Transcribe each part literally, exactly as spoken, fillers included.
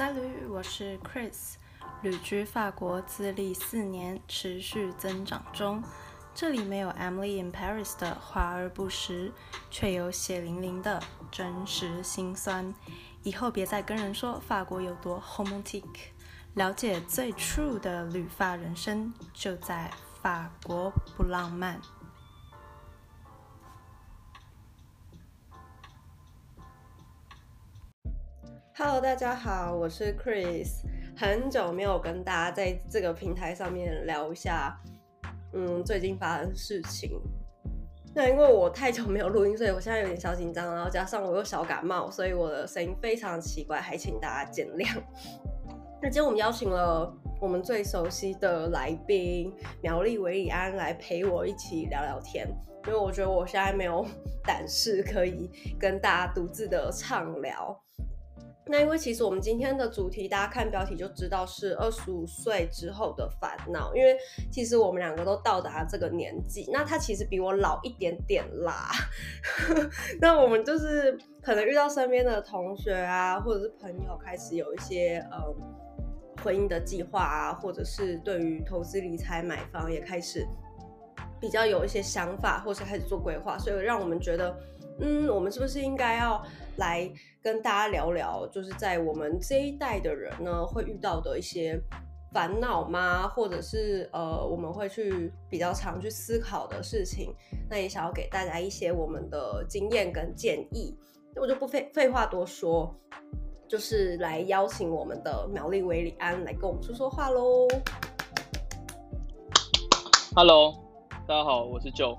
Salut， 我是 Chris， 旅居法国资历四年，持续增长中。这里没有 Emily in Paris 的华而不实，却有血淋淋的真实辛酸。以后别再跟人说法国有多 romantique， 了解最 true 的旅法人生，就在法国不浪漫。Hello， 大家好，我是 Chris， 很久没有跟大家在这个平台上面聊一下，嗯，最近发生的事情。那因为我太久没有录音，所以我现在有点小紧张，然后加上我又小感冒，所以我的声音非常奇怪，还请大家见谅。那今天我们邀请了我们最熟悉的来宾苗栗维里安来陪我一起聊聊天，因为我觉得我现在没有胆识可以跟大家独自的畅聊。那因为其实我们今天的主题大家看标题就知道是二十五岁之后的烦恼，因为其实我们两个都到达这个年纪，那他其实比我老一点点啦那我们就是可能遇到身边的同学啊或者是朋友开始有一些嗯婚姻的计划啊，或者是对于投资理财买房也开始比较有一些想法，或是开始做规划，所以让我们觉得嗯，我们是不是应该要来跟大家聊聊，就是在我们这一代的人呢会遇到的一些烦恼吗？或者是呃我们会去比较常去思考的事情，那也想要给大家一些我们的经验跟建议。我就不废废话多说，就是来邀请我们的苗栗维里安来跟我们说说话咯。 Hello， 大家好，我是 Joe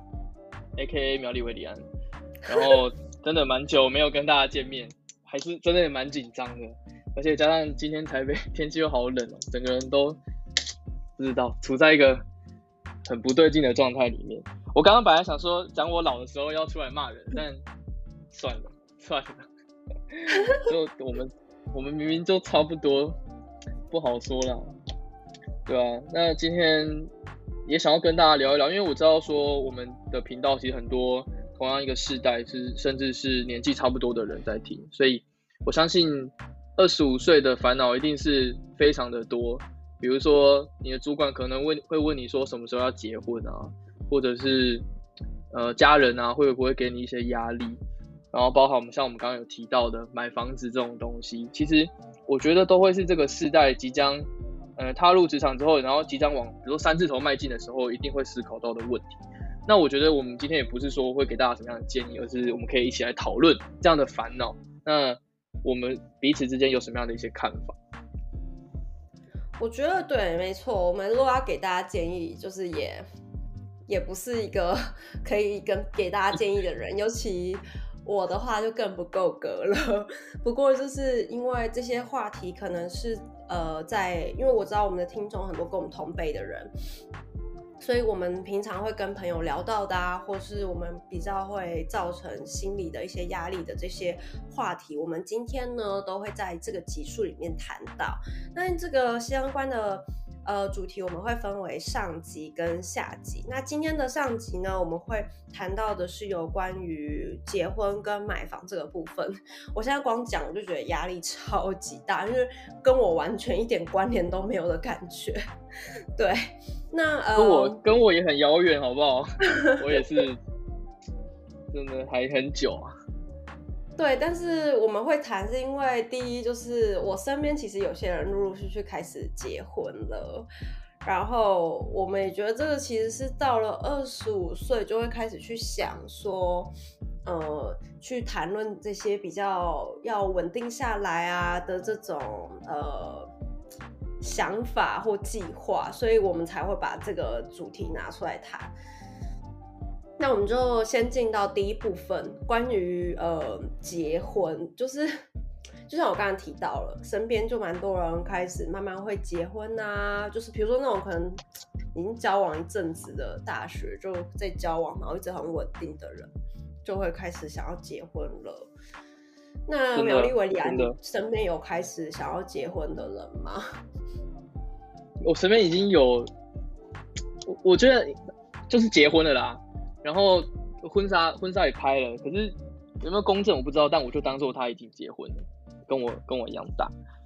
A K A 苗栗维里安。然后真的蛮久没有跟大家见面，还是真的也蛮紧张的，而且加上今天台北天气又好冷哦，整个人都不知道处在一个很不对劲的状态里面。我刚刚本来想说讲我老的时候要出来骂人，但算了算了，就我们我们明明就差不多，不好说啦，对啊。那今天也想要跟大家聊一聊，因为我知道说我们的频道其实很多同样一个世代是甚至是年纪差不多的人在听，所以我相信二十五岁的烦恼一定是非常的多。比如说你的主管可能问会问你说什么时候要结婚啊，或者是呃家人啊会不会给你一些压力，然后包含我们像我们刚刚有提到的买房子这种东西，其实我觉得都会是这个世代即将呃踏入职场之后，然后即将往比如说三字头迈进的时候一定会思考到的问题。那我觉得我们今天也不是说会给大家什么样的建议，而是我们可以一起来讨论这样的烦恼，那我们彼此之间有什么样的一些看法。 我觉得对，没错，我们如果要给大家建议，就是也也不是一个可以跟给大家建议的人，尤其我的话就更不够格了。不过就是因为这些话题可能是呃在，因为我知道我们的听众很多跟我们同辈的人，所以我们平常会跟朋友聊到的啊，或是我们比较会造成心理的一些压力的这些话题，我们今天呢都会在这个集数里面谈到。那这个相关的呃主题我们会分为上集跟下集。那今天的上集呢，我们会谈到的是有关于结婚跟买房这个部分。我现在光讲我就觉得压力超级大，因为跟我完全一点关联都没有的感觉。对。那呃， 跟我跟我也很遥远，好不好？我也是，真的还很久啊。 对，但是我们会谈，是因为第一就是我身边其实有些人陆陆续续开始结婚了，然后我们也觉得这个其实是到了二十五岁就会开始去想说，呃，去谈论这些比较要稳定下来啊的这种呃。想法或计划，所以我们才会把这个主题拿出来谈。那我们就先进到第一部分，关于呃结婚，就是就像我刚刚提到了，身边就蛮多人开始慢慢会结婚啊，就是比如说那种可能已经交往一阵子的大学就在交往，然后一直很稳定的人，就会开始想要结婚了。那苗栗维里安，你身边有开始想要结婚的人吗？ 我身边已经有，我我觉得就是结婚了啦，然后婚纱婚纱也拍了，可是有没有公证我不知道，但我就当做他已经结婚了，跟我跟我一样大。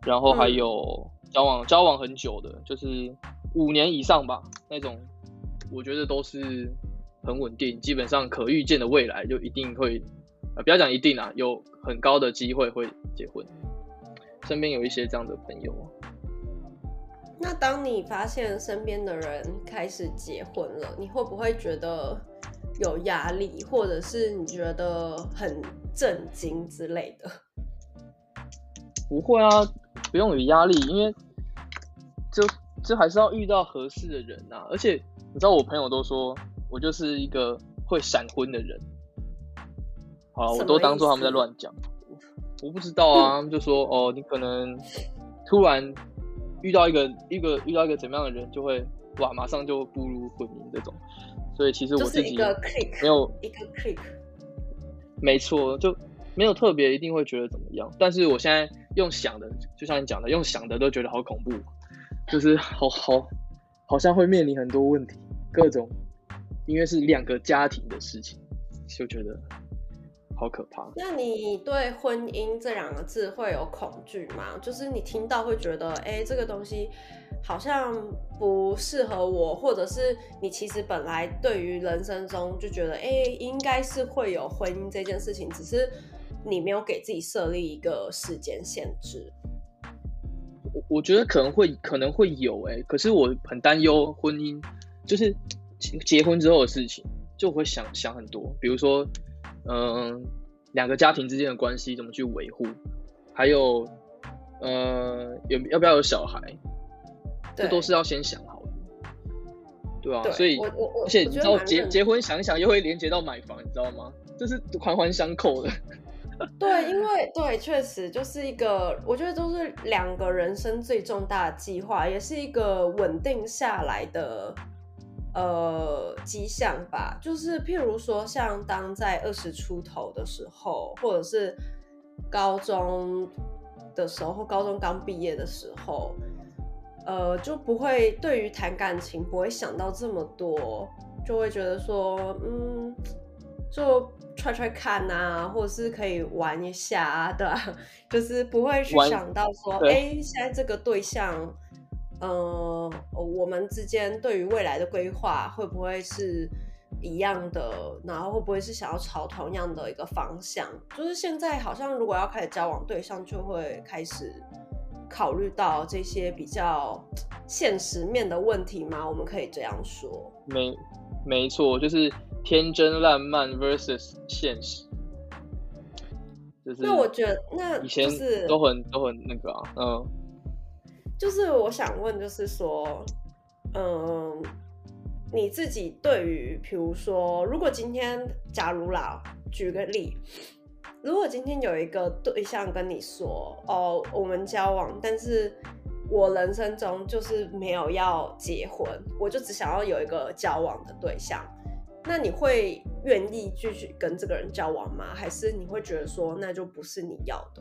然后还有交往、嗯、交往很久的，就是五年以上吧那种，我觉得都是很稳定，基本上可预见的未来就一定会，呃，不要讲一定啊，有很高的机会会结婚。身边有一些这样的朋友。 那当你发现身边的人开始结婚了，你会不会觉得有压力，或者是你觉得很震惊之类的？ 不会啊，不用有压力，因为就就还是要遇到合适的人啊。而且你知道，我朋友都说我就是一个会闪婚的人。好，我都当作他们在乱讲。我不知道啊，他们就说哦，你可能突然遇到一个一个遇到一个怎么样的人，就会哇，马上就步入婚姻这种。所以其实我自己没有、 就是、一个 click， 没错，就没有特别一定会觉得怎么样。但是我现在用想的，就像你讲的，用想的都觉得好恐怖，就是好好好像会面临很多问题，各种，因为是两个家庭的事情，就觉得好可怕。 那你对婚姻这两个字会有恐惧吗？就是你听到会觉得，哎、欸，这个东西好像不适合我，或者是你其实本来对于人生中就觉得，哎、欸，应该是会有婚姻这件事情，只是你没有给自己设立一个时间限制。 我我觉得可能会可能会有哎、欸，可是我很担忧婚姻，就是结婚之后的事情，就会想想很多，比如说。嗯，两个家庭之间的关系怎么去维护，还有，呃，有要不要有小孩，这都是要先想好的，对啊， 对所以， 我我而且你知道结结婚想一想又会连接到买房，你知道吗？这是环环相扣的。 对，因为对，确实就是一个，我觉得都是两个人生最重大的计划，也是一个稳定下来的。呃，迹象吧，就是譬如说，像当在二十出头的时候，或者是高中的时候，或高中刚毕业的时候，呃，就不会对于谈感情不会想到这么多，就会觉得说，嗯，就try try看啊，或者是可以玩一下啊，对啊，就是不会去想到说，哎、欸，现在这个对象。呃，我们之间对于未来的规划会不会是一样的？然后会不会是想要朝同样的一个方向？就是现在好像如果要开始交往对象，就会开始考虑到这些比较现实面的问题吗？我们可以这样说。 没，没错，就是天真烂漫 versus 现实。就是那我觉得，那以前都很都很那个啊，嗯。 就是我想问，就是说，嗯，你自己对于，比如说，如果今天，假如啦，举个例，如果今天有一个对象跟你说，哦，我们交往，但是我人生中就是没有要结婚，我就只想要有一个交往的对象，那你会愿意继续跟这个人交往吗？还是你会觉得说，那就不是你要的？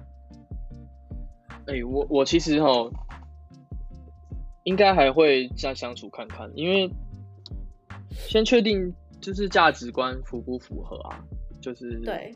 哎、欸，我我其实齁，应该还会再相处看看，因为先确定就是价值观符不符合啊，就是对，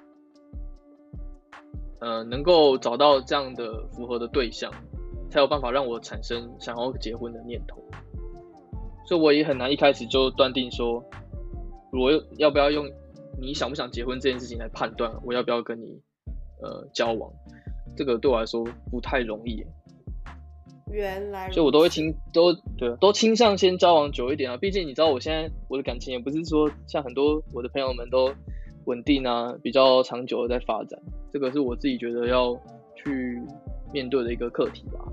呃，能够找到这样的符合的对象，才有办法让我产生想要结婚的念头。所以我也很难一开始就断定说，我要不要用你想不想结婚这件事情来判断我要不要跟你呃交往。这个对我来说不太容易， 原来， 所以我都会倾都对都倾向先交往久一点啊。毕竟你知道，我现在我的感情也不是说像很多我的朋友们都稳定啊，比较长久的在发展。这个是我自己觉得要去面对的一个课题吧。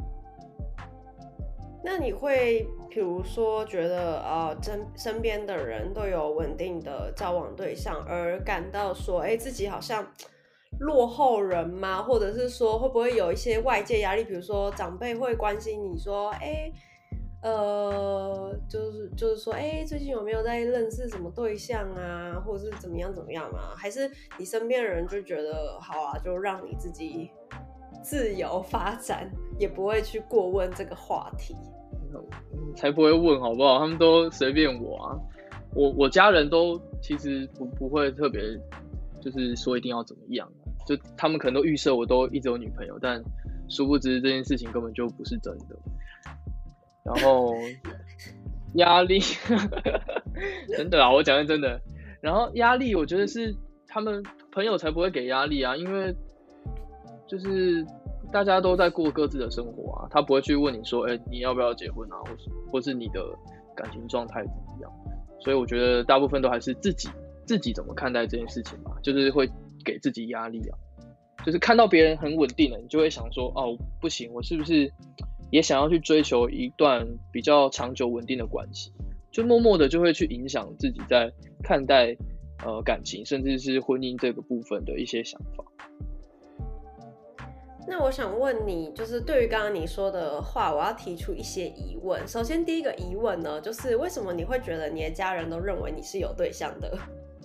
那你会比如说觉得呃身身边的人都有稳定的交往对象，而感到说，哎，自己好像落后人吗？或者是说会不会有一些外界压力？比如说长辈会关心你说，哎，呃，就是就是说，哎，最近有没有在认识什么对象啊？或者是怎么样怎么样啊？还是你身边的人就觉得好啊，就让你自己自由发展，也不会去过问这个话题？ 才不会问好不好？他们都随便我啊。我我家人都其实不不会特别，就是说一定要怎么样。就他们可能都预设我都一直有女朋友，但殊不知这件事情根本就不是真的。然后压力，真的啊，我讲的真的。然后压力，我觉得是他们朋友才不会给压力啊，因为就是大家都在过各自的生活啊，他不会去问你说，哎、欸，你要不要结婚啊，或是或是你的感情状态怎么样。所以我觉得大部分都还是自己自己怎么看待这件事情吧，就是会给自己压力啊。就是看到别人很稳定了，你就会想说，哦，不行，我是不是也想要去追求一段比较长久稳定的关系？就默默的就会去影响自己在看待呃感情，甚至是婚姻这个部分的一些想法。 那我想问你，就是对于刚刚你说的话，我要提出一些疑问。首先，第一个疑问呢，就是为什么你会觉得你的家人都认为你是有对象的？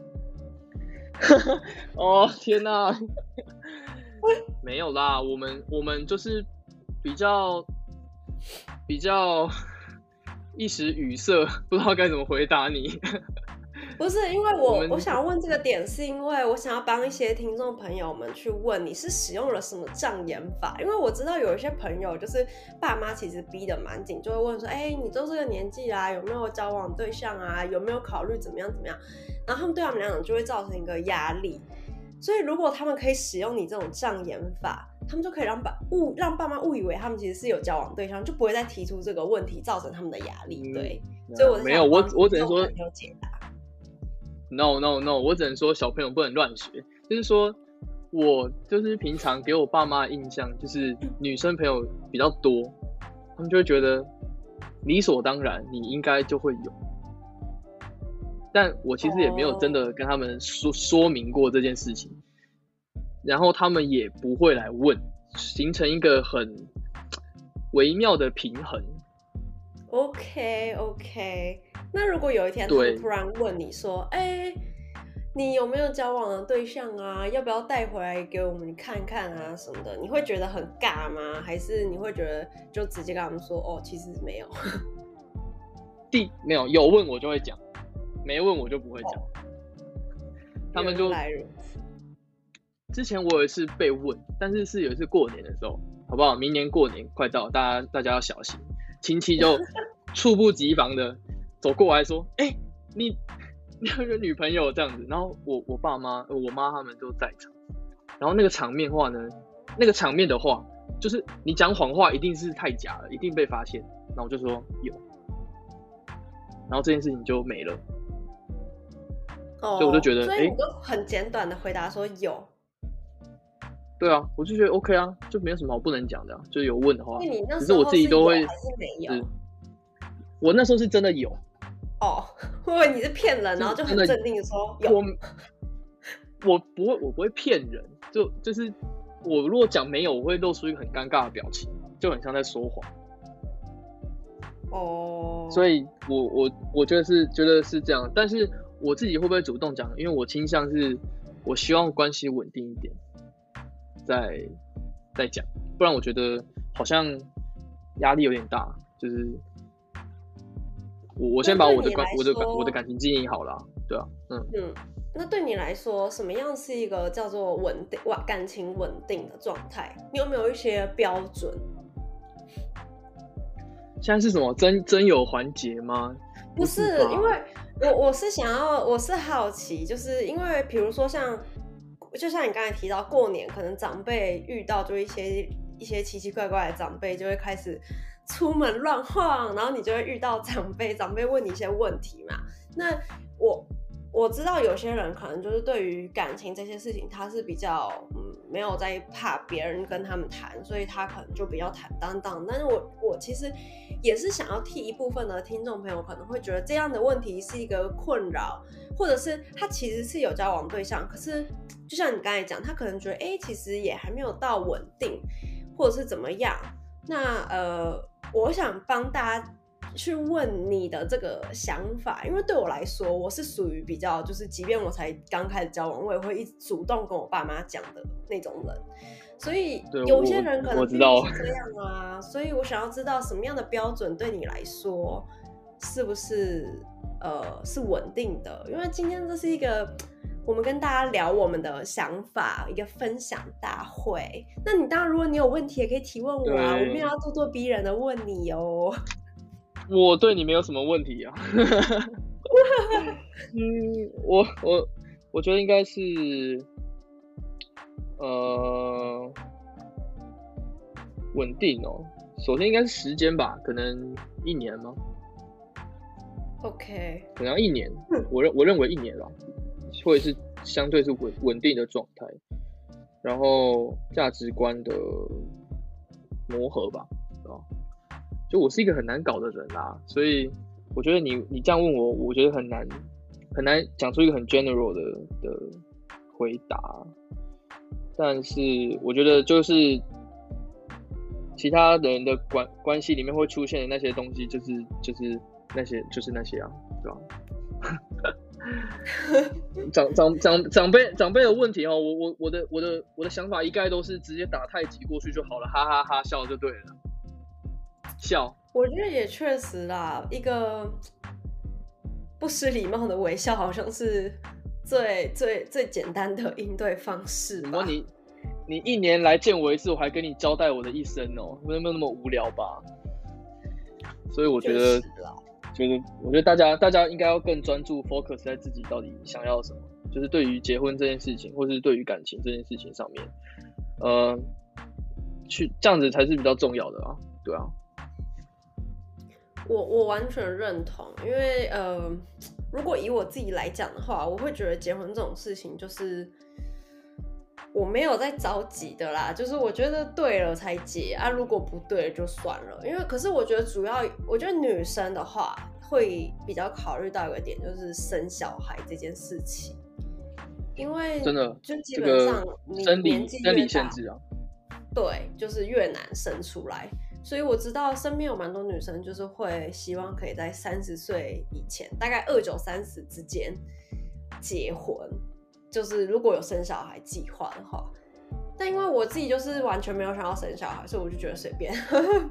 哦，天哪！没有啦，我们我们就是比较比较一时语塞，不知道该怎么回答你。 不是因为我我想要问这个点，是因为我想要帮一些听众朋友们去问你是使用了什么障眼法，因为我知道有一些朋友就是爸妈其实逼得蛮紧，就会问说，哎、欸，你都这个年纪啦，有没有交往对象啊？有没有考虑怎么样怎么样？然后他们对他们来讲就会造成一个压力，所以如果他们可以使用你这种障眼法，他们就可以让爸误让爸妈误以为他们其实是有交往对象，就不会再提出这个问题，造成他们的压力。对，嗯、所以我没有我我只能说有解答。 No no no， 我只能说小朋友不能乱学。就是说，我就是平常给我爸妈的印象，就是女生朋友比较多，他们就会觉得理所当然，你应该就会有。但我其实也没有真的跟他们说说明过这件事情，然后他们也不会来问，形成一个很微妙的平衡。 OK OK， 那如果有一天他们突然问你说，哎、欸，你有没有交往的对象啊？要不要带回来给我们看看啊什么的？你会觉得很尬吗？还是你会觉得就直接跟他们说，哦，其实没有？ 第没有有问我就会讲，没问我就不会讲。哦、他们就来如此。 之前我有一次被问，但是是有一次过年的时候，好不好？明年过年快到，大家大家要小心。亲戚就猝不及防的走过来说：“哎、欸，你你有个女朋友这样子。”然后我我爸妈、我妈他们都在场，然后那个场面话呢，那个场面的话，就是你讲谎话一定是太假了，一定被发现。然后我就说有，然后这件事情就没了。哦，所以我就觉得， 所以你就很简短的回答说有。 对啊，我就觉得 OK 啊，就没有什么好不能讲的、啊，就有问的话， 你那只是我自己都会， 还是没有？ 我那时候是真的有。 哦，我以为你是骗人，然后就很镇定的说有。 我我不会，我不会骗人，就就是我如果讲没有，我会露出一个很尴尬的表情，就很像在说谎。 哦， 所以我我我觉得是觉得是这样，但是我自己会不会主动讲？因为我倾向是，我希望关系稳定一点。再再讲，不然我觉得好像压力有点大。就是我我先把我的关我的我的感情经营好了，对啊，嗯嗯。那对你来说，什么样是一个叫做稳定哇感情稳定的状态？你有没有一些标准？ 现在是什么真真有环节吗？ 不是，不是因为我我是想要，我是好奇，就是因为比如说像。就像你刚才提到，过年可能长辈遇到就一些一些奇奇怪怪的长辈，就会开始出门乱晃，然后你就会遇到长辈，长辈问你一些问题嘛。那我我知道有些人可能就是对于感情这些事情，他是比较嗯没有在怕别人跟他们谈，所以他可能就比较坦荡荡。但是我我其实也是想要替一部分的听众朋友可能会觉得这样的问题是一个困扰，或者是他其实是有交往对象，可是就像你刚才讲，他可能觉得哎、欸，其实也还没有到稳定，或者是怎么样。那呃，我想帮大家去问你的这个想法，因为对我来说，我是属于比较就是，即便我才刚开始交往，我也会一直主动跟我爸妈讲的那种人。所以有些人可能是这样啊，所以我想要知道什么样的标准对你来说是不是呃是稳定的？因为今天这是一个我们跟大家聊我们的想法，一个分享大会。那你当然，如果你有问题也可以提问我啊，我没有要咄咄逼人的问你哦。 我对你没有什么问题啊。嗯，我我我觉得应该是，呃，稳定哦。首先应该是时间吧，可能一年吗 ？OK， 可能要一年，我认我认为一年啦，会是相对是稳稳定的状态。然后价值观的磨合吧，对吧？就我是一个很难搞的人啦，所以我觉得你你这样问我，我觉得很难很难讲出一个很 general 的的回答。但是我觉得就是其他人的关关系里面会出现的那些东西，就是就是那些就是那些啊，对吧？长长长长辈长辈的问题哦，我我我的我的我的想法一概都是直接打太极过去就好了，哈哈哈笑就对了，笑。 我觉得也确实啦，一个不失礼貌的微笑好像是最最最简单的应对方式吧。 你你一年来见我一次，我还跟你交代我的一生哦，没有没有那么无聊吧？所以我觉得。就是我觉得大家大家应该要更专注 focus 在自己到底想要什么，就是对于结婚这件事情，或是对于感情这件事情上面，呃，去这样子才是比较重要的啊，对啊。 我我完全认同，因为呃，如果以我自己来讲的话，我会觉得结婚这种事情就是我没有在着急的啦，就是我觉得对了才结啊，如果不对就算了。因为可是我觉得主要，我觉得女生的话会比较考虑到一个点，就是生小孩这件事情，因为真的就基本上你年纪越大， 生理限制啊， 对，就是越难生出来。所以我知道身边有蛮多女生就是会希望可以在三十岁以前，大概二九三十之间结婚。就是如果有生小孩计划的话，但因为我自己就是完全没有想要生小孩，所以我就觉得随便。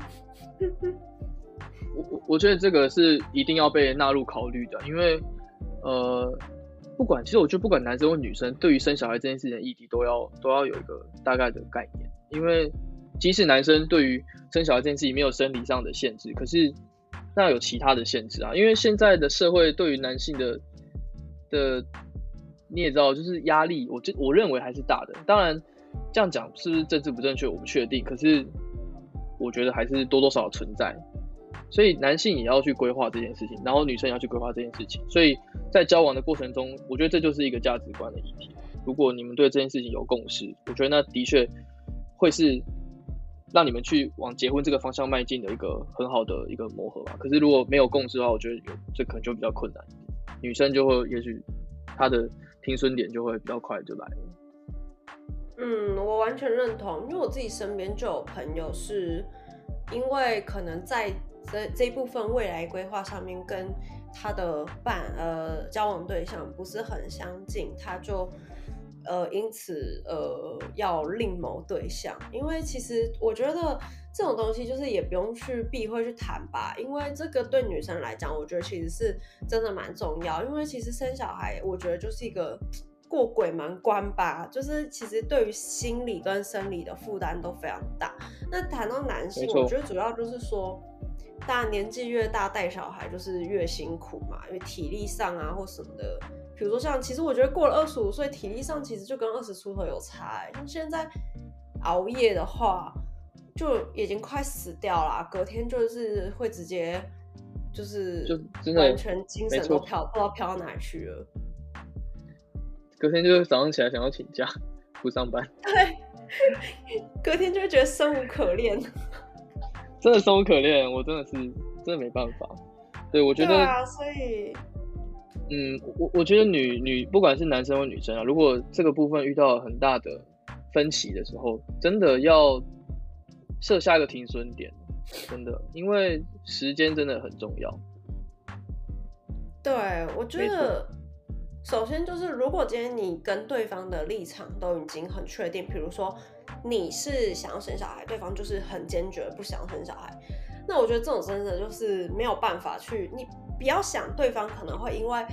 我我觉得这个是一定要被纳入考虑的，因为呃，不管其实我觉得不管男生或女生，对于生小孩这件事情的议题都要都要有一个大概的概念，因为即使男生对于生小孩这件事情没有生理上的限制，可是那有其他的限制啊，因为现在的社会对于男性的的你也知道，就是压力，我就我认为还是大的。当然，这样讲是不是政治不正确，我不确定。可是，我觉得还是多多少少存在。所以，男性也要去规划这件事情，然后女生也要去规划这件事情。所以在交往的过程中，我觉得这就是一个价值观的议题。如果你们对这件事情有共识，我觉得那的确会是让你们去往结婚这个方向迈进的一个很好的一个磨合吧。可是如果没有共识的话，我觉得有这可能就比较困难。女生就会也许她的停损点就会比较快就来了。 嗯，我完全认同，因为我自己身边就有朋友是因为可能在这这一部分未来规划上面跟他的伴呃交往对象不是很相近，他就呃因此呃要另谋对象。因为其实我觉得这种东西就是也不用去避讳去谈吧，因为这个对女生来讲，我觉得其实是真的蛮重要。因为其实生小孩，我觉得就是一个过鬼门关吧，就是其实对于心理跟生理的负担都非常大。那谈到男性，我觉得主要就是说，大家年纪越大带小孩就是越辛苦嘛，因为体力上啊或什么的，比如说像其实我觉得过了二十五岁，体力上其实就跟二十出头有差、欸。像现在熬夜的话，就已经快死掉啦，隔天就是会直接就是就完全精神都飘不知道飘到哪里去了。 隔天就是早上起来想要请假不上班， 对，隔天就会觉得生无可恋， 真的生无可恋，我真的是真的没办法。对，我觉得， 对啊，所以， 嗯，我我觉得女女不管是男生或女生啊，如果这个部分遇到很大的分歧的时候，真的要设下一个停损点，真的，因为时间真的很重要。 对，我觉得。首先就是，如果今天你跟对方的立场都已经很确定，比如说你是想要生小孩，对方就是很坚决不想生小孩，那我觉得这种真的就是没有办法去，你不要想对方可能会因为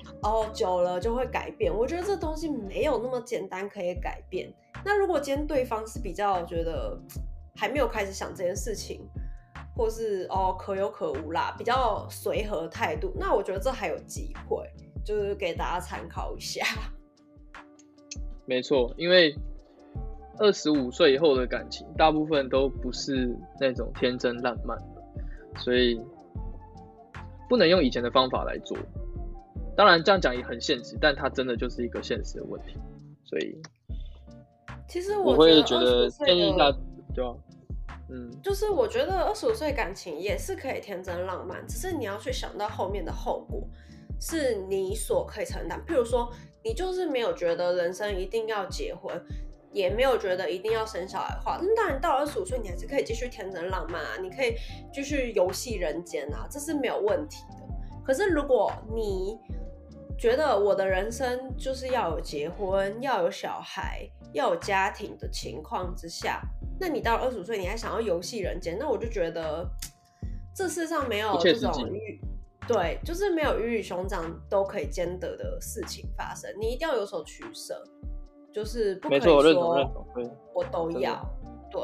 哦久了就会改变。我觉得这东西没有那么简单可以改变。那如果今天对方是比较觉得还没有开始想这件事情，或是哦可有可无啦，比较随和态度，那我觉得这还有机会，就是给大家参考一下。 没错，因为二十五岁以后的感情，大部分都不是那种天真烂漫的，所以不能用以前的方法来做。当然这样讲也很现实，但它真的就是一个现实的问题，所以其实我会觉得建议一下，对吧？嗯， 就是我觉得二十五岁感情也是可以天真浪漫，只是你要去想到后面的后果是你所可以承担。譬如说，你就是没有觉得人生一定要结婚，也没有觉得一定要生小孩的话，那当然到了二十五岁，你还是可以继续天真浪漫啊，你可以继续游戏人间啊，这是没有问题的。可是如果你觉得我的人生就是要有结婚、要有小孩、要有家庭的情况之下，那你到了二十五岁，你还想要游戏人间，那我就觉得这世上没有这种鱼，对，就是没有鱼与熊掌都可以兼得的事情发生，你一定要有所取舍，就是不可以说我都要，对。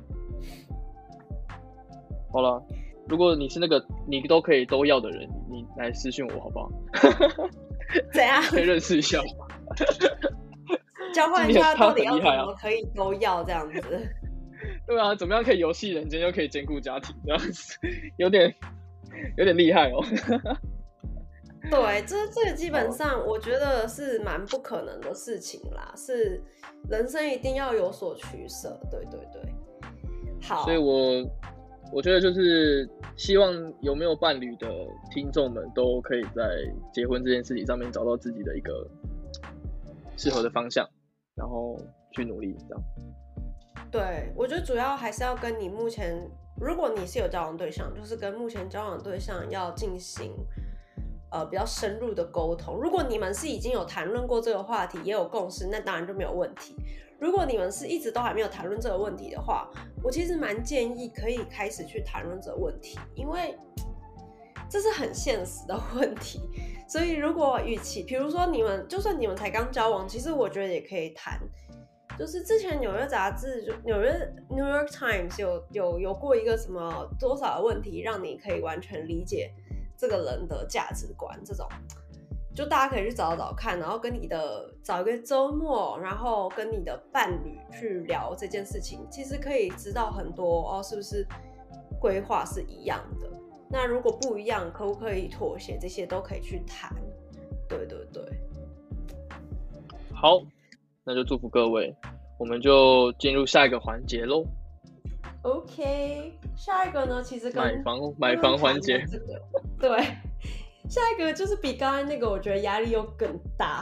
好了，如果你是那个你都可以都要的人，你来私讯我好不好？ 怎样？ 可以认识一下吗？ 交换一下到底要怎么可以都要这样子？ 对啊，怎么样可以游戏人间又可以兼顾家庭，这样子有点有点厉害哦。 对，这这个基本上我觉得是蛮不可能的事情啦，是人生一定要有所取舍。对对对，好。 所以我我觉得就是希望有没有伴侣的听众们都可以在结婚这件事情上面找到自己的一个适合的方向，然后去努力这样。 对，我觉得主要还是要跟你目前，如果你是有交往对象，就是跟目前交往对象要进行呃比较深入的沟通。如果你们是已经有谈论过这个话题，也有共识，那当然就没有问题。如果你们是一直都还没有谈论这个问题的话，我其实蛮建议可以开始去谈论这个问题，因为这是很现实的问题。所以如果与其，比如说你们，就算你们才刚交往，其实我觉得也可以谈。就是之前纽约杂志，纽约 New York Times 有有有过一个什么多少的问题，让你可以完全理解这个人的价值观，这种。就大家可以去找找看，然后跟你的找一个周末，然后跟你的伴侣去聊这件事情，其实可以知道很多哦，是不是规划是一样的？那如果不一样，可不可以妥协？这些都可以去谈。对对对， 好，那就祝福各位，我们就进入下一个环节喽。 OK， 下一个呢，其实跟买房买房环节， 这个对。下一个就是比刚才那个，我觉得压力又更大。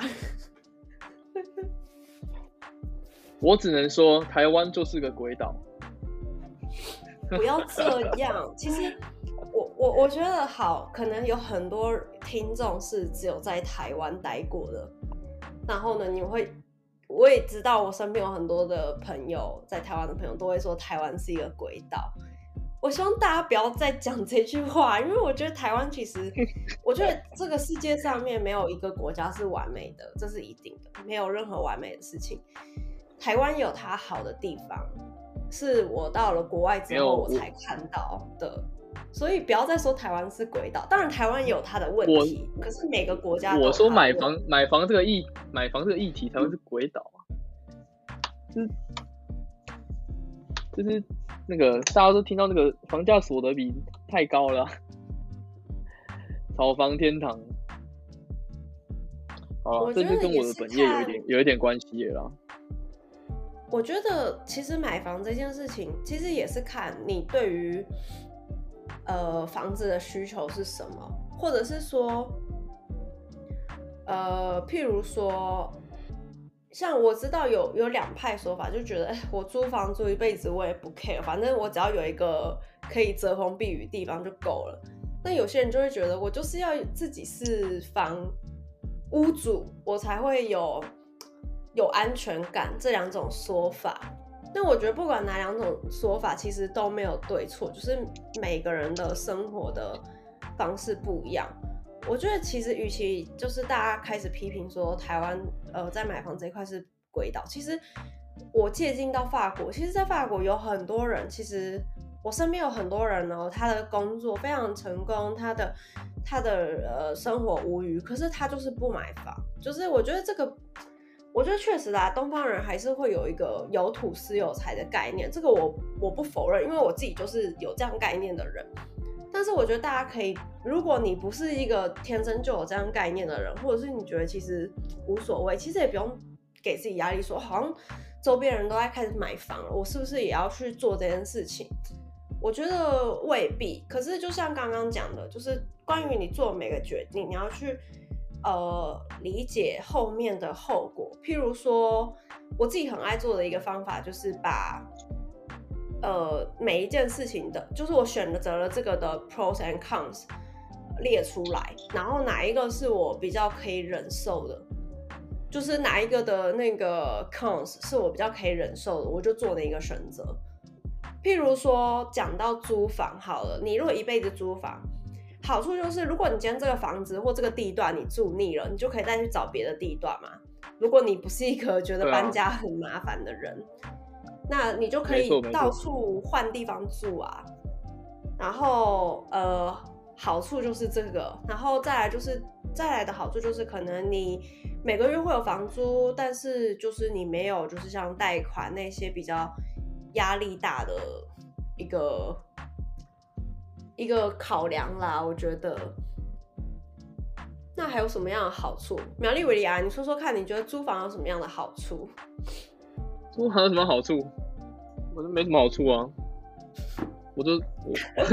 我只能说，台湾就是个鬼岛。 不要这样。其实我我我觉得好，可能有很多听众是只有在台湾待过的。然后呢，你会，我也知道，我身边有很多的朋友，在台湾的朋友都会说台湾是一个鬼岛。我希望大家不要再讲这句话，因为我觉得台湾其实，我觉得这个世界上面没有一个国家是完美的，这是一定的，没有任何完美的事情。台湾有它好的地方，是我到了国外之后我才看到的，所以不要再说台湾是鬼岛。当然，台湾也有它的问题，可是每个国家都有它的问题。 我说买房买房这个议买房这个议题，台湾是鬼岛啊，就是就是那个大家都听到那个房价所得比太高了，炒房天堂。好了，这就跟我的本业有一点有一点关系了啦。 我觉得其实买房这件事情，其实也是看你对于呃房子的需求是什么，或者是说，呃，譬如说。像我知道有有两派说法，就觉得，哎，我租房租一辈子我也不 care， 反正我只要有一个可以遮风避雨的地方就够了。那有些人就会觉得，我就是要自己是房屋主，我才会有有安全感。这两种说法，但我觉得不管哪两种说法，其实都没有对错，就是每个人的生活的方式不一样。 我觉得其实与其就是大家开始批评说台湾呃在买房这一块是鬼岛，其实我借鉴到法国，其实在法国有很多人，其实我身边有很多人哦，他的工作非常成功，他的他的呃生活无虞，可是他就是不买房，就是我觉得这个。我觉得确实啦，东方人还是会有一个有土斯有财的概念，这个我我不否认，因为我自己就是有这样概念的人。但是我觉得大家可以，如果你不是一个天生就有这样概念的人，或者是你觉得其实无所谓，其实也不用给自己压力说，好像周边人都在开始买房了，我是不是也要去做这件事情？我觉得未必。可是就像刚刚讲的，就是关于你做每个决定，你要去。呃，理解后面的后果。譬如说，我自己很爱做的一个方法，就是把呃每一件事情的，就是我选择了这个的 pros and cons 列出来，然后哪一个是我比较可以忍受的，就是哪一个的那个 cons 是我比较可以忍受的，我就做那一个选择。譬如说，讲到租房好了，你如果一辈子租房。好处就是，如果你今天这个房子或这个地段你住腻了，你就可以再去找别的地段嘛。如果你不是一个觉得搬家很麻烦的人，啊、那你就可以到处换地方住啊。然后呃，好处就是这个，然后再来就是再来的好处就是，可能你每个月会有房租，但是就是你没有就是像贷款那些比较压力大的一个。一个考量啦，我觉得。那还有什么样的好处？苗栗维里安，你说说看，你觉得租房有什么样的好处？ 租房有什么好处？我说没什么好处啊，我就我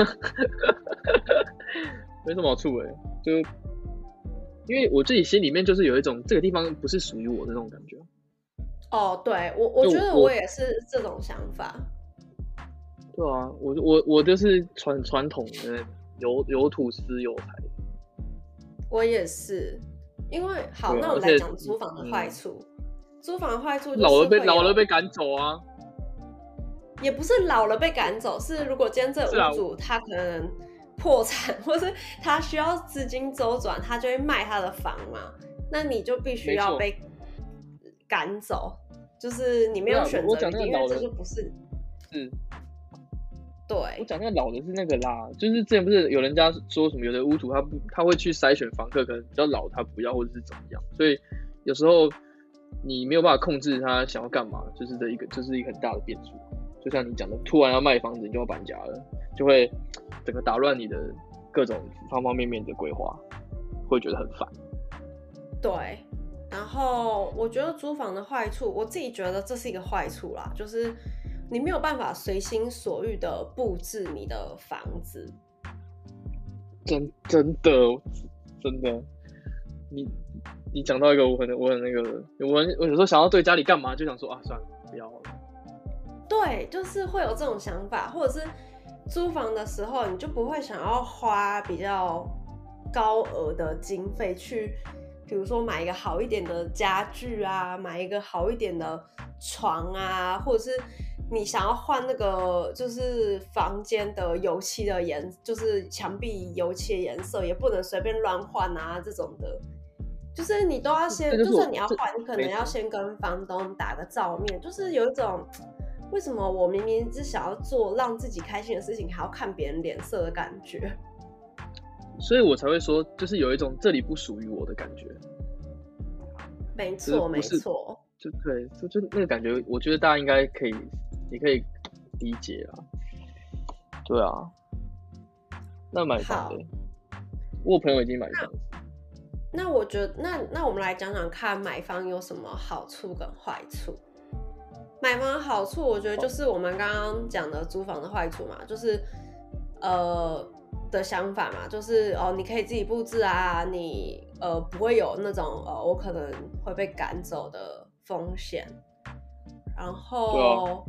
没什么好处哎、欸，就因为我自己心里面就是有一种这个地方不是属于我的那种感觉。 哦，对我我觉得我也是这种想法。 对啊，我我我就是传传统的有有土斯有财。 我也是，因为好，啊、那我们来讲租房的坏处。嗯、租房的坏处就是老了被老了被赶走啊， 也不是老了被赶走，是如果今天这屋主他可能破产，或是他需要资金周转，他就会卖他的房嘛，那你就必须要被赶走，就是你没有选择余地，因为这就不是是。 对， 我讲那个老的是那个啦，就是之前不是有人家说什么，有的屋主他不他会去筛选房客，可能比较老他不要，或者是怎么样，所以有时候你没有办法控制他想要干嘛，就是这一个就是一个很大的变数。就像你讲的，突然要卖房子，你就要搬家了，就会整个打乱你的各种方方面面的规划，会觉得很烦。 对，然后我觉得租房的坏处，我自己觉得这是一个坏处啦，就是你没有办法随心所欲的布置你的房子。 真真的真的，你你讲到一个我很我很那个，我我有时候想要对家里干嘛，就想说啊算了不要了。 对，就是会有这种想法，或者是租房的时候，你就不会想要花比较高额的经费去，比如说买一个好一点的家具啊，买一个好一点的床啊，或者是你想要换那个就是房间的油漆的颜，就是墙壁油漆的颜色，也不能随便乱换啊，这种的。就是你都要先，就算你要换，你可能要先跟房东打个照面，就是有一种。为什么我明明是想要做让自己开心的事情，还要看别人脸色的感觉？ 所以我才会说，就是有一种这里不属于我的感觉。 没错，没错， 就对，就就那个感觉，我觉得大家应该可以，也可以理解啦。对啊，那买房的，我朋友已经买房子。 那我觉得，那那我们来讲讲看，买房有什么好处跟坏处？买房的好处，我觉得就是我们刚刚讲的租房的坏处嘛，就是呃的想法嘛，就是哦，你可以自己布置啊，你呃不会有那种呃我可能会被赶走的风险。然后， 啊、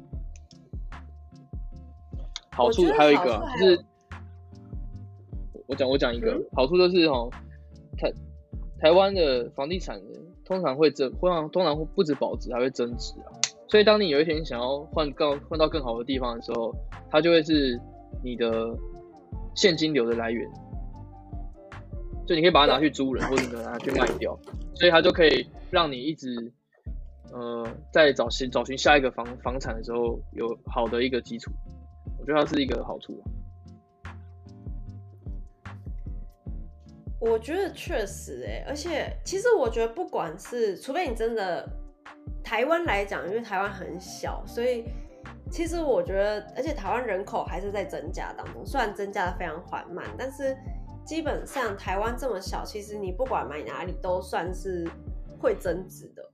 好处还有一个、啊、就是，我讲我讲一个、嗯、好处就是哦，台台湾的房地产通常会增，通常通常不止保值，还会增值啊。所以，当你有一天想要换更换到更好的地方的时候，它就会是你的现金流的来源。 就你可以把它拿去租人，或者你拿去卖掉，所以它就可以让你一直呃在找寻找寻下一个房房产的时候有好的一个基础，我觉得它是一个好处。 我觉得确实哎、欸，而且其实我觉得不管是，除非你真的台湾来讲，因为台湾很小，所以其实我觉得，而且台湾人口还是在增加当中，虽然增加的非常缓慢，但是基本上台湾这么小，其实你不管买哪里都算是会增值的。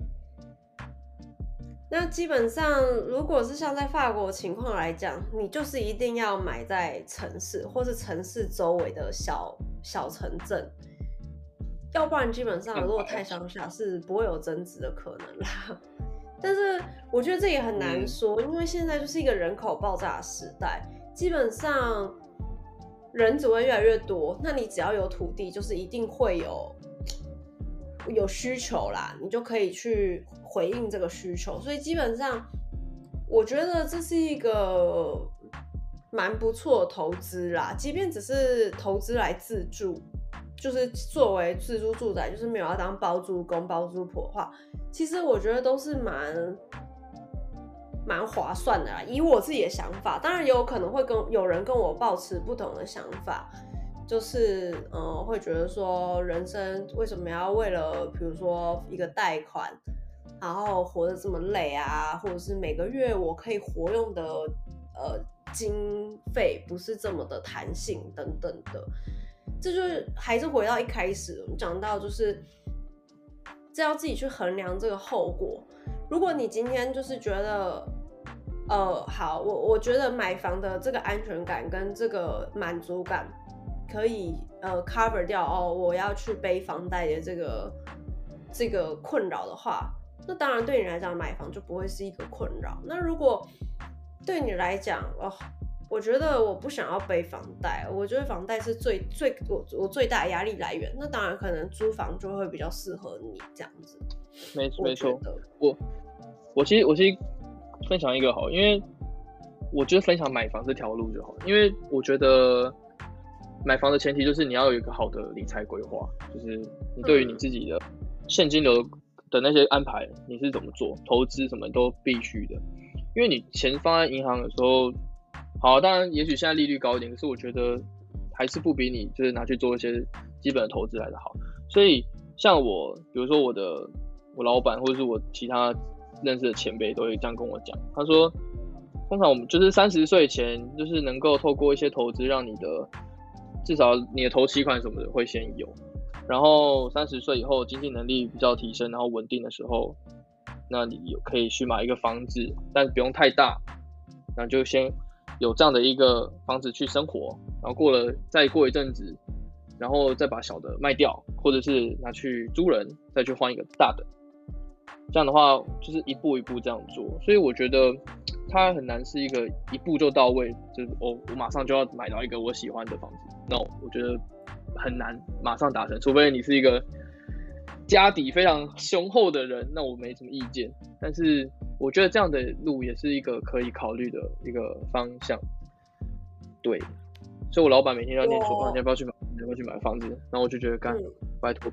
那基本上，如果是像在法国情况来讲，你就是一定要买在城市或是城市周围的小小城镇，要不然基本上如果太乡下是不会有增值的可能啦。但是我觉得这也很难说，因为现在就是一个人口爆炸的时代，基本上人只会越来越多，那你只要有土地，就是一定会有有需求啦，你就可以去回应这个需求，所以基本上我觉得这是一个蛮不错的投资啦，即便只是投资来自住，就是作为自住住宅，就是没有要当包租公包租婆的话，其实我觉得都是蛮蛮划算的啦，以我自己的想法，当然也有可能会跟有人跟我抱持不同的想法，就是呃会觉得说人生为什么要为了比如说一个贷款然后活得这么累啊，或者是每个月我可以活用的呃经费不是这么的弹性等等的，这就是还是回到一开始我们讲到，就是这要自己去衡量这个后果。如果你今天就是觉得呃好，我我觉得买房的这个安全感跟这个满足感可以呃 cover 掉哦，我要去背房贷的这个这个困扰的话，那当然对你来讲买房就不会是一个困扰。那如果对你来讲哦，我觉得我不想要背房贷，我觉得房贷是最最我我最大的压力来源，那当然可能租房就会比较适合你这样子。 没没错，我我其实我其实分享一个好，因为我觉得分享买房这条路就好，因为我觉得买房的前提就是你要有一个好的理财规划，就是你对于你自己的现金流的那些安排你是怎么做，投资什么都必须的，因为你钱放在银行的时候，好，当然也许现在利率高一点，可是我觉得还是不比你就是拿去做一些基本的投资来的好。所以像我，比如说我的我老板或者是我其他认识的前辈都会这样跟我讲，他说通常我们就是三十岁前就是能够透过一些投资让你的至少你的头期款什么的会先有，然后三十岁以后经济能力比较提升然后稳定的时候，那你有可以去买一个房子，但不用太大，那就先有这样的一个房子去生活，然后过了再过一阵子，然后再把小的卖掉，或者是拿去租人，再去换一个大的。这样的话就是一步一步这样做，所以我觉得它很难是一个一步就到位，就是我我马上就要买到一个我喜欢的房子，那我觉得很难马上达成，除非你是一个家底非常雄厚的人，那我没什么意见。但是我觉得这样的路也是一个可以考虑的一个方向。对，所以我老板每天都要念说，啊，你要不要去买，你要不要去买房子？然后我就觉得干，嗯、拜托。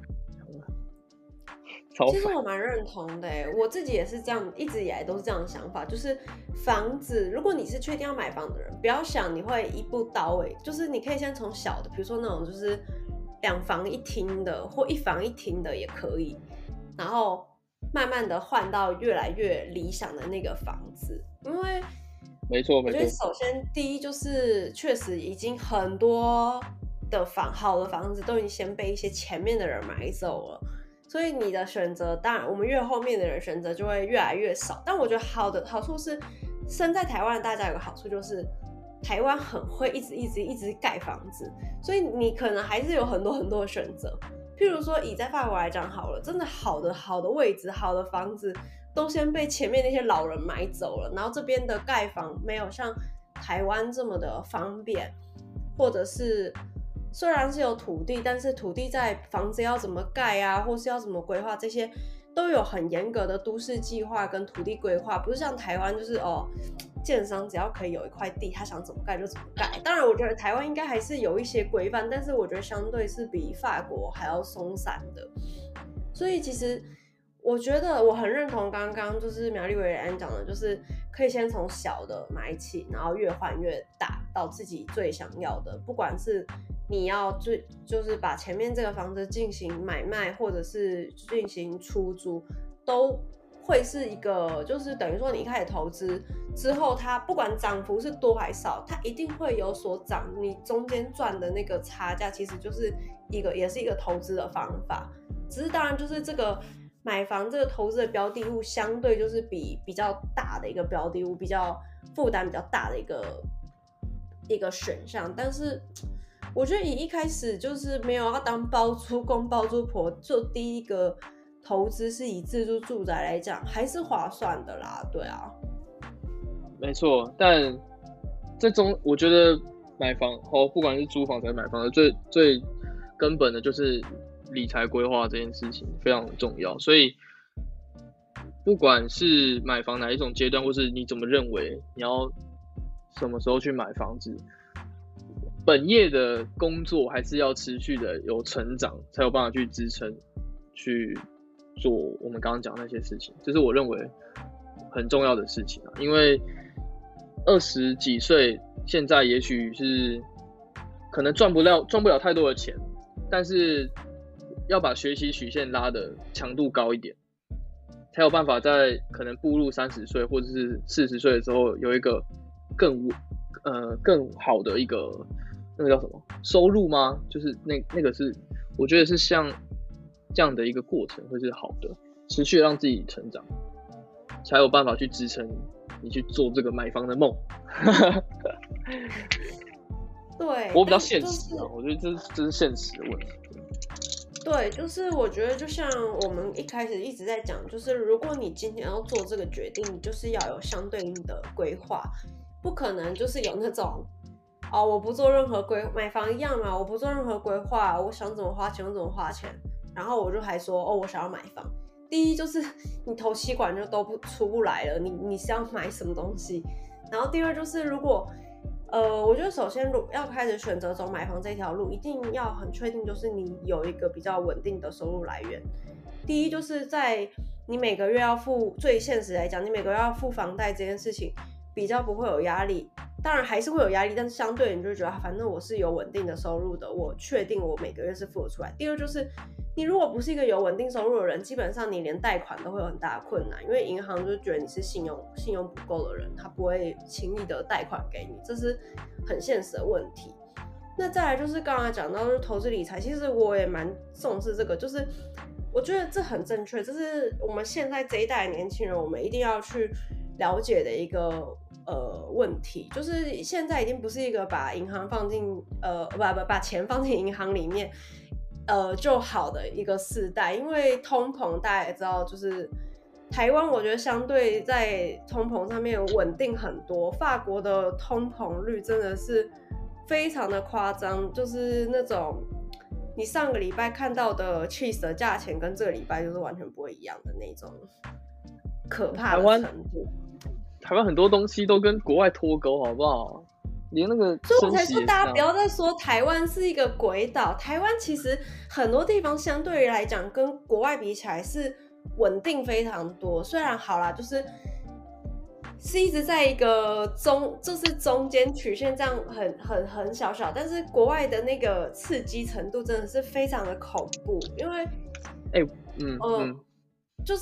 其实我蛮认同的，我自己也是这样，一直以来都是这样的想法，就是房子，如果你是确定要买房的人，不要想你会一步到位，就是你可以先从小的，比如说那种就是两房一厅的，或一房一厅的也可以，然后慢慢的换到越来越理想的那个房子，因为没错没错， 我觉得首先第一就是确实已经很多的房好的房子都已经先被一些前面的人买走了。所以你的选择，当然我们越后面的人选择就会越来越少。但我觉得好的好处是，身在台湾的大家有个好处就是，台湾很会一直一直一直盖房子，所以你可能还是有很多很多的选择。譬如说以在法国来讲好了，真的好的好的位置、好的房子都先被前面那些老人买走了，然后这边的盖房没有像台湾这么的方便，或者是。虽然是有土地，但是土地在房子要怎么盖啊，或是要怎么规划，这些都有很严格的都市计划跟土地规划，不是像台湾就是哦，建商只要可以有一块地，他想怎么盖就怎么盖。当然，我觉得台湾应该还是有一些规范，但是我觉得相对是比法国还要松散的。所以其实我觉得我很认同刚刚就是苗栗维里安讲的，就是可以先从小的买起，然后越换越大到自己最想要的，不管是你要最就是把前面这个房子进行买卖，或者是进行出租，都会是一个就是等于说你一开始投资之后，它不管涨幅是多还少，它一定会有所涨，你中间赚的那个差价其实就是一个也是一个投资的方法，只是当然就是这个买房这个投资的标的物相对就是比比较大的一个标的物，比较负担比较大的一个一个选项，但是我觉得以一开始就是没有要当包租公包租婆做第一个投资是以自住住宅来讲还是划算的啦，对啊， 没错。但这中我觉得买房哦，不管是租房还是买房的最最根本的就是理财规划这件事情非常重要，所以不管是买房哪一种阶段，或是你怎么认为你要什么时候去买房子，本业的工作还是要持续的有成长，才有办法去支撑去做我们刚刚讲的那些事情，这是我认为很重要的事情啊。因为二十几岁，现在也许是可能赚不了赚不了太多的钱，但是要把学习曲线拉的强度高一点，才有办法在可能步入三十岁或者是四十岁的时候有一个更呃更好的一个那个叫什么收入吗？就是那那个是我觉得是像这样的一个过程会是好的，持续让自己成长，才有办法去支撑你去做这个买房的梦。 对， 我比较现实啊，就是、我觉得这是这是现实的问题。 对，就是我觉得就像我们一开始一直在讲，就是如果你今天要做这个决定，你就是要有相对应的规划，不可能就是有那种哦，我不做任何规买房一样嘛，我不做任何规划，我想怎么花钱就怎么花钱，然后我就还说哦，我想要买房。第一就是你头期款就都不出不来了，你你是要买什么东西？然后第二就是如果呃，我觉得首先要开始选择走买房这条路，一定要很确定，就是你有一个比较稳定的收入来源。第一就是在你每个月要付，最现实来讲，你每个月要付房贷这件事情比较不会有压力。当然还是会有压力，但是相对你就觉得反正我是有稳定的收入的，我确定我每个月是付得出来。第二就是你如果不是一个有稳定收入的人，基本上你连贷款都会有很大的困难，因为银行就觉得你是信用信用不够的人，他不会轻易的贷款给你，这是很现实的问题。那再来就是刚才讲到就是投资理财，其实我也蛮重视这个，就是我觉得这很正确，这是我们现在这一代的年轻人我们一定要去了解的一个呃问题，就是现在已经不是一个把银行放进呃不不把钱放进银行里面呃就好的一个世代，因为通膨大家也知道，就是台湾我觉得相对在通膨上面稳定很多，法国的通膨率真的是非常的夸张，就是那种你上个礼拜看到的 cheese 的价钱跟这个礼拜就是完全不会一样的那种可怕的程度。 台湾很多东西都跟国外脱钩，好不好？连那个， 所以我才说大家不要再说台湾是一个鬼岛。台湾其实很多地方相对于来讲，跟国外比起来是稳定非常多。虽然好啦，就是是一直在一个中，就是中间曲线这样很很很小小，但是国外的那个刺激程度真的是非常的恐怖，因为， 哎、欸，嗯呃、 嗯， 就是。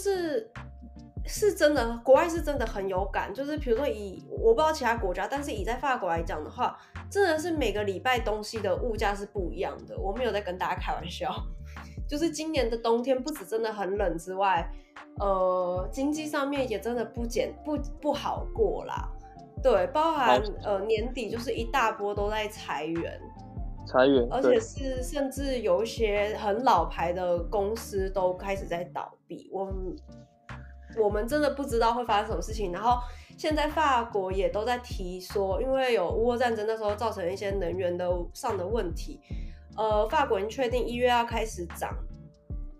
是真的，国外是真的很有感。就是比如说以我不知道其他国家，但是以在法国来讲的话，真的是每个礼拜东西的物价是不一样的。我没有在跟大家开玩笑，就是今年的冬天不止真的很冷之外，呃，经济上面也真的不简不不好过啦。对，包含呃年底就是一大波都在裁员， 裁员， 而且是甚至有一些很老牌的公司都开始在倒闭。我们。我们真的不知道会发生什么事情，然后现在法国也都在提说，因为有乌俄战争那时候造成一些能源的上的问题，呃，法国已经确定一月要开始涨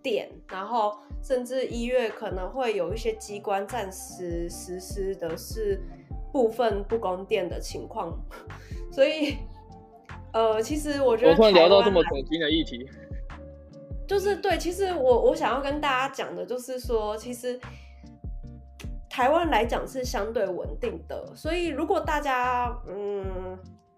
电，然后甚至一月可能会有一些机关暂时实施的是部分不供电的情况，所以呃，其实我觉得我突然聊到这么恐惊的议题， 就是对，其实我我想要跟大家讲的就是说，其实台湾来讲是相对稳定的，所以如果大家嗯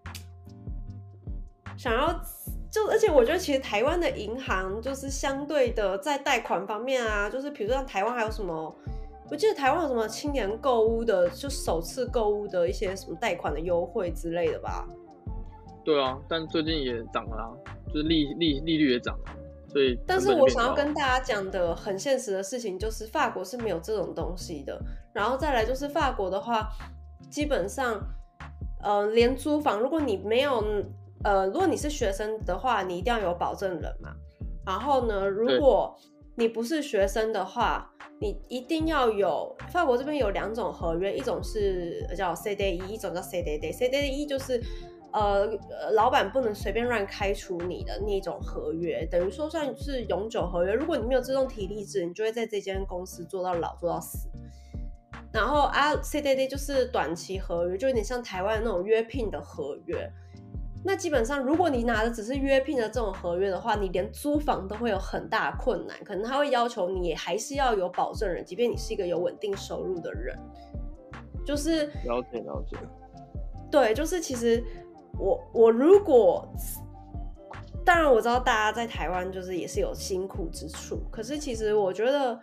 想要就，而且我觉得其实台湾的银行就是相对的在贷款方面啊，就是比如说像台湾还有什么，我记得台湾有什么青年购物的，就首次购物的一些什么贷款的优惠之类的吧。 对啊，但最近也涨了啊，就是利利利率也涨了，所以但是我想要跟大家讲的很现实的事情就是，法国是没有这种东西的。然后再来就是法国的话，基本上，呃，连租房，如果你没有，呃，如果你是学生的话，你一定要有保证人嘛。然后呢，如果你不是学生的话，你一定要有。法国这边有两种合约，一种是叫 C D E， 一种叫 C D D。C D E 就是呃，老板不能随便乱开除你的那种合约，等于说算是永久合约。如果你没有自动提离职，你就会在这间公司做到老，做到死。然后啊 ，C D D 就是短期合约，就有点像台湾那种约聘的合约。那基本上，如果你拿的只是约聘的这种合约的话，你连租房都会有很大的困难，可能他会要求你还是要有保证人，即便你是一个有稳定收入的人。就是了解了解。 对，就是其实。我我如果当然我知道大家在台湾就是也是有辛苦之处，可是其实我觉得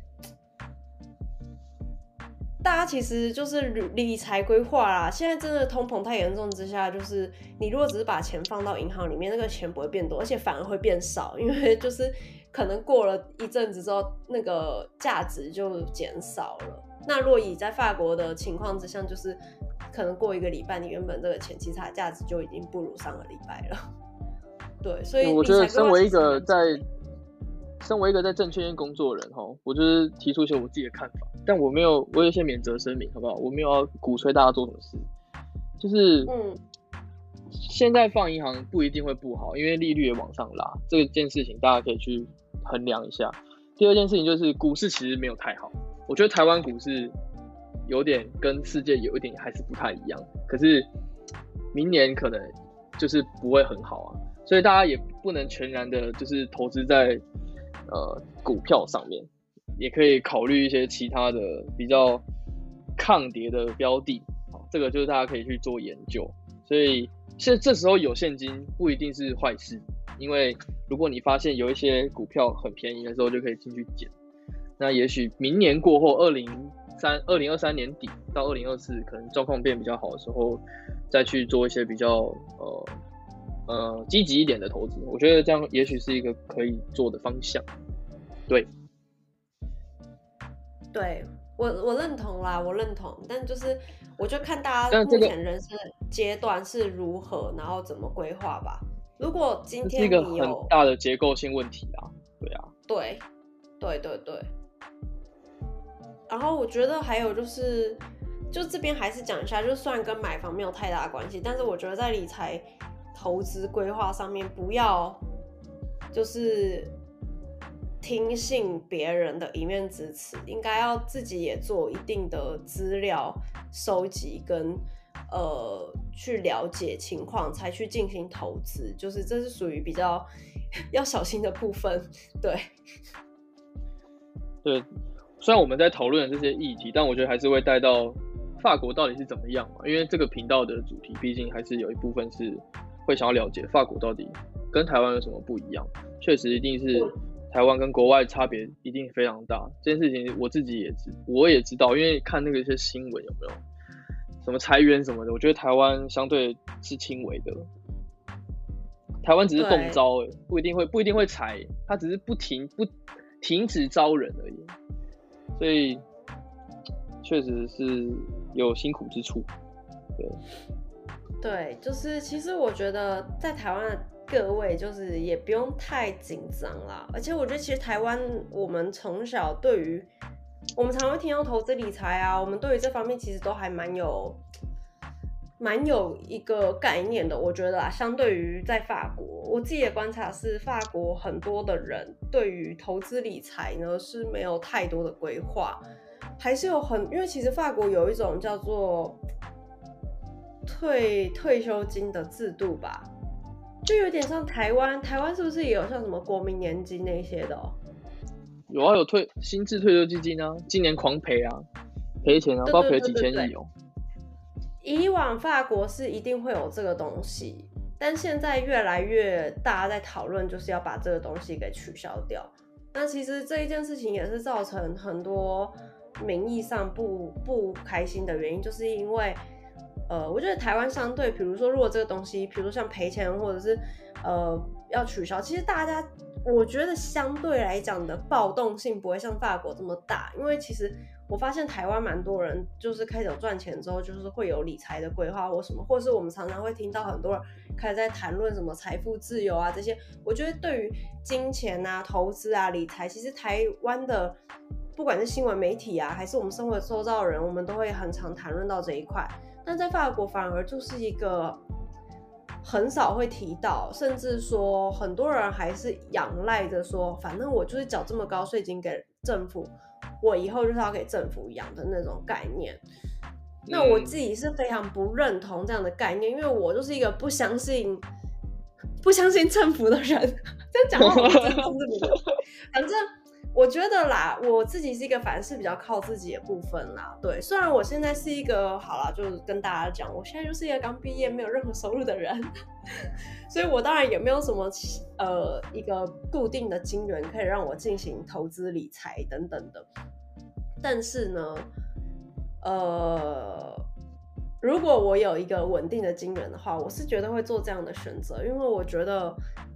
大家其实就是理财规划啦。现在真的通膨太严重之下，就是你如果只是把钱放到银行里面，那个钱不会变多，而且反而会变少，因为就是可能过了一阵子之后，那个价值就减少了。那若以在法国的情况之下，就是可能过一个礼拜，你原本这个钱其实它的价值就已经不如上个礼拜了。对，所以我觉得身为一个在身为一个在证券业工作的人哈，我就是提出一些我自己的看法，但我没有，我有一些免责声明，好不好？我没有要鼓吹大家做什么事，就是嗯，现在放银行不一定会不好，因为利率也往上拉，这件事情大家可以去衡量一下。第二件事情就是股市其实没有太好，我觉得台湾股市有点跟世界有一点还是不太一样，可是明年可能就是不会很好啊，所以大家也不能全然的就是投资在呃股票上面，也可以考虑一些其他的比较抗跌的标的，这个就是大家可以去做研究。所以现这时候有现金不一定是坏事，因为如果你发现有一些股票很便宜的时候，就可以进去捡。那也许明年过后，二零二零二三年底到二零二四，可能状况变比较好的时候，再去做一些比较呃呃积极一点的投资。我觉得这样也许是一个可以做的方向。对， 对我我认同啦，我认同，但就是我就看大家目前人生阶段是如何，然后怎么规划吧。如果今天你有这是一个很大的结构性问题啊，对啊， 对，对对对。然后我觉得还有就是，就这边还是讲一下，就虽然跟买房没有太大的关系，但是我觉得在理财投资规划上面，不要就是听信别人的一面之词，应该要自己也做一定的资料收集跟呃去了解情况，才去进行投资。就是这是属于比较要小心的部分，对， 对。虽然我们在讨论这些议题，但我觉得还是会带到法国到底是怎么样嘛，因为这个频道的主题毕竟还是有一部分是会想要了解法国到底跟台湾有什么不一样。确实一定是台湾跟国外差别一定非常大，这件事情我自己也知我也知道，因为看那个一些新闻有没有什么裁员什么的，我觉得台湾相对是轻微的，台湾只是动招而已，不一定会不一定会裁，他只是不停不停止招人而已。所以确实是有辛苦之处，对， 对，就是其实我觉得在台湾的各位就是也不用太紧张啦，而且我觉得其实台湾我们从小对于我们常会听到投资理财啊，我们对于这方面其实都还蛮有蛮有一个概念的，我觉得啊，相对于在法国，我自己的观察是，法国很多的人对于投资理财呢是没有太多的规划，还是有很，因为其实法国有一种叫做退退休金的制度吧，就有点像台湾，台湾是不是也有像什么国民年金那些的哦？ 有啊，有退新制退休基金啊，今年狂赔啊，赔钱啊，不知道赔了几千亿哦。 以往法国是一定会有这个东西，但现在越来越大家在讨论，就是要把这个东西给取消掉。那其实这一件事情也是造成很多名义上不不开心的原因，就是因为，呃，我觉得台湾相对，比如说如果这个东西，比如说像赔钱或者是呃要取消，其实大家我觉得相对来讲的暴动性不会像法国这么大，因为其实。我发现台湾蛮多人就是开始有赚钱之后，就是会有理财的规划或什么，或者是我们常常会听到很多人开始在谈论什么财富自由啊这些。我觉得对于金钱啊、投资啊、理财，其实台湾的不管是新闻媒体啊，还是我们生活周遭的人，我们都会很常谈论到这一块。但在法国反而就是一个很少会提到，甚至说很多人还是仰赖着说，反正我就是缴这么高税金给政府。我以后就是要给政府养的那种概念，那我自己是非常不认同这样的概念，因为我就是一个不相信不相信政府的人。这样讲话我真的是反正我觉得啦，我自己是一个凡事比较靠自己的部分啦。对，虽然我现在是一个好啦，就是跟大家讲，我现在就是一个刚毕业没有任何收入的人，所以我当然也没有什么呃一个固定的金源可以让我进行投资理财等等的。但是呢，呃，如果我有一个稳定的金源的话，我是绝对会做这样的选择，因为我觉得。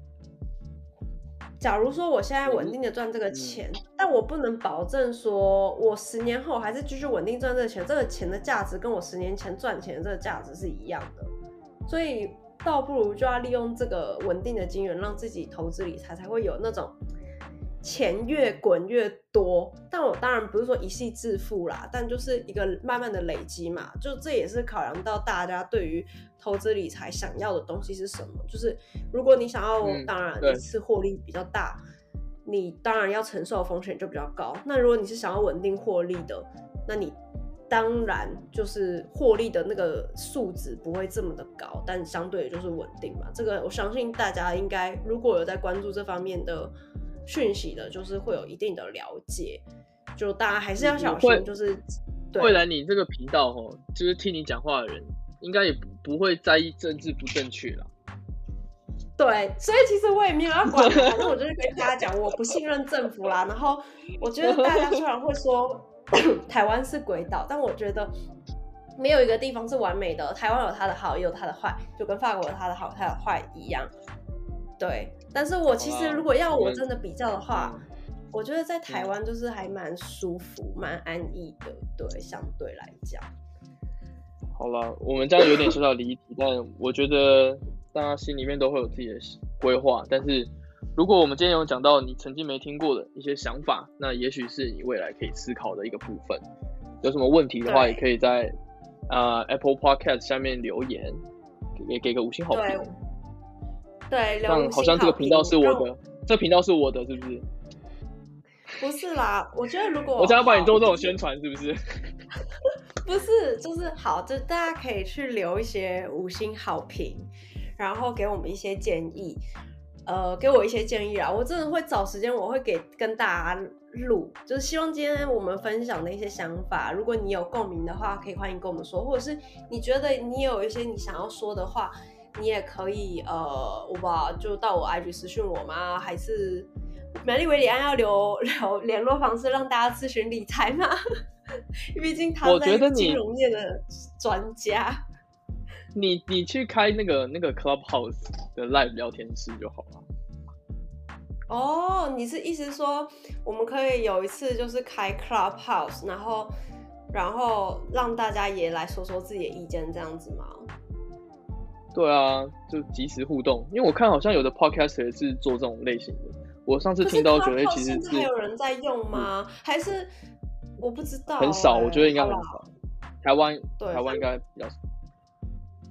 假如说我现在稳定的赚这个钱，嗯、但我不能保证说我十年后还是继续稳定赚这个钱，这个钱的价值跟我十年前赚钱的这个价值是一样的，所以倒不如就要利用这个稳定的金源，让自己投资理财才会有那种钱越滚越多。但我当然不是说一夕致富啦，但就是一个慢慢的累积嘛，就这也是考量到大家对于投资理财想要的东西是什么，就是如果你想要、嗯、当然一次获利比较大，你当然要承受的风险就比较高。那如果你是想要稳定获利的，那你当然就是获利的那个数值不会这么的高，但相对就是稳定嘛。这个我相信大家应该如果有在关注这方面的讯息的，就是会有一定的了解。就大家还是要小心，就是未来你这个频道齁，就是听你讲话的人应该也不会在意政治不正确啦。 对，所以其实我也没有要管，反正我就是跟大家讲，我不信任政府啦。然后我觉得大家虽然会说台湾是鬼岛，但我觉得没有一个地方是完美的。台湾有它的好，也有它的坏，就跟法国有它的好、它的坏一样。对，但是我其实如果要我真的比较的话，我觉得在台湾就是还蛮舒服、蛮安逸的。对，相对来讲。 好了，我们这样有点小小离题，但我觉得大家心里面都会有自己的规划。但是如果我们今天有讲到你曾经没听过的一些想法，那也许是你未来可以思考的一个部分。有什么问题的话，也可以在、呃、Apple Podcast 下面留言，也给个五星好评。 对， 这样好像这个频道是我的，这频道是我的，是不是？ 不是啦，我觉得如果我想要帮你做这种宣传，是不是？ 不是，就是好，就大家可以去留一些五星好评，然后给我们一些建议，呃，给我一些建议啦。我真的会找时间，我会给跟大家录，就是希望今天我们分享的一些想法，如果你有共鸣的话，可以欢迎跟我们说，或者是你觉得你有一些你想要说的话，你也可以呃，我吧就到我 I G 私讯我吗？还是苗栗维里安要留留联络方式让大家咨询理财吗？毕竟他是金融业的专家。 你你去开那个那个 Clubhouse 的 Live 聊天室就好了。 哦，你是意思说我们可以有一次就是开 Clubhouse， 然后然后让大家也来说说自己的意见这样子吗？ 对啊，就即时互动，因为我看好像有的 Podcast 也是做这种类型的。我上次听到觉得其实是， 现在还有人在用吗？嗯、还是我不知道、欸， 很少，我觉得应该很少。台湾台湾应该比较少。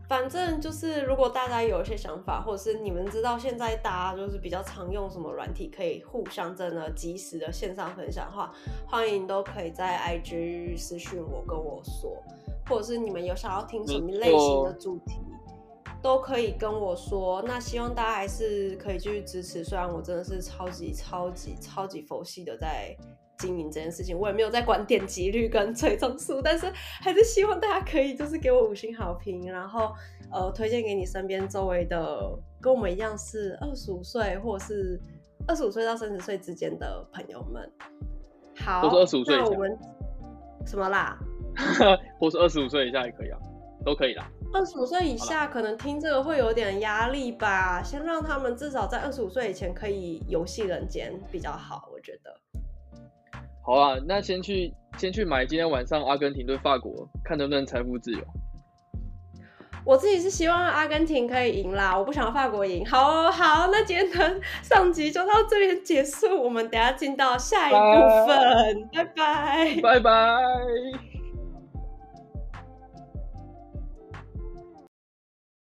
反正就是，如果大家有一些想法，或者是你们知道现在大家就是比较常用什么软体，可以互相真的及时的线上分享的话，欢迎都可以在 I G 私讯我跟我说，或者是你们有想要听什么类型的主题，都可以跟我说。那希望大家还是可以继续支持，虽然我真的是超级超级超级佛系的在经营这件事情，我也没有在管点击率跟追踪数，但是还是希望大家可以就是给我五星好评，然后呃推荐给你身边周围的跟我们一样是二十五岁或者是二十五岁到三十岁之间的朋友们。好， 都是二十五岁以下， 那我们什么啦？ 或是二十五岁以下也可以啊，都可以啦。 二十五岁以下可能听这个会有点压力吧，先让他们至少在二十五岁以前可以游戏人间比较好，我觉得。 好啊，那先去先去买今天晚上阿根廷对法国，看能不能财富自由。 我自己是希望阿根廷可以赢啦，我不想法国赢。好哦，好，那今天的上集就到这边结束，我们等一下进到下一部分，拜拜， 拜拜。